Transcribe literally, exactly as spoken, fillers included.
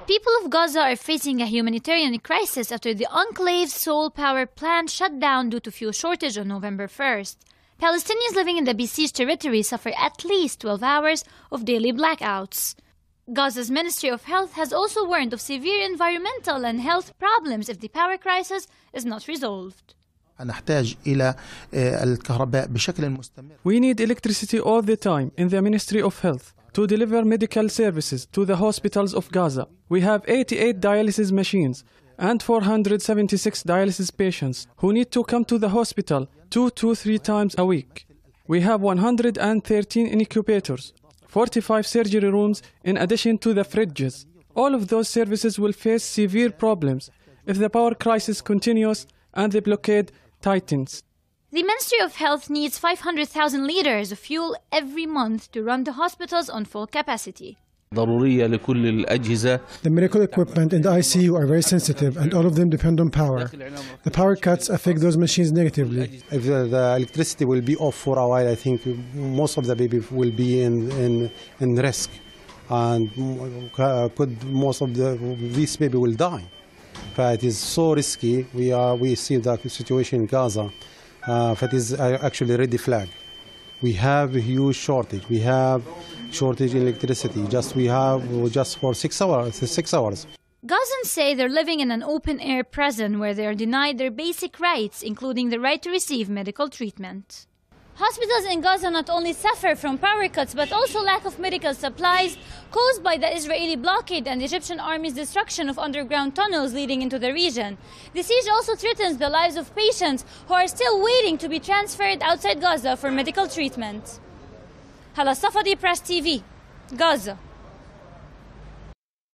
people of Gaza are facing a humanitarian crisis after the enclave's sole power plant shut down due to fuel shortage on November first. Palestinians living in the besieged territory suffer at least twelve hours of daily blackouts. Gaza's Ministry of Health has also warned of severe environmental and health problems if the power crisis is not resolved. We need electricity all the time in the Ministry of Health to deliver medical services to the hospitals of Gaza. We have eighty-eight dialysis machines and four hundred seventy-six dialysis patients who need to come to the hospital two to three times a week. We have one hundred thirteen incubators, forty-five surgery rooms in addition to the fridges. All of those services will face severe problems if the power crisis continues and the blockade tightens. The Ministry of Health needs five hundred thousand litres of fuel every month to run the hospitals on full capacity. The medical equipment in the I C U are very sensitive and all of them depend on power. The power cuts affect those machines negatively. If the, the electricity will be off for a while, I think most of the babies will be in, in, in risk. And could most of the, these babies will die. But it is so risky. We, are, we see the situation in Gaza. Uh, that is actually a red flag. We have a huge shortage. We have shortage in electricity. Just we have just for six hours. Six hours. Gazans say they're living in an open-air prison where they are denied their basic rights, including the right to receive medical treatment. Hospitals in Gaza not only suffer from power cuts, but also lack of medical supplies caused by the Israeli blockade and the Egyptian army's destruction of underground tunnels leading into the region. The siege also threatens the lives of patients who are still waiting to be transferred outside Gaza for medical treatment. Hala Safadi, Press T V, Gaza.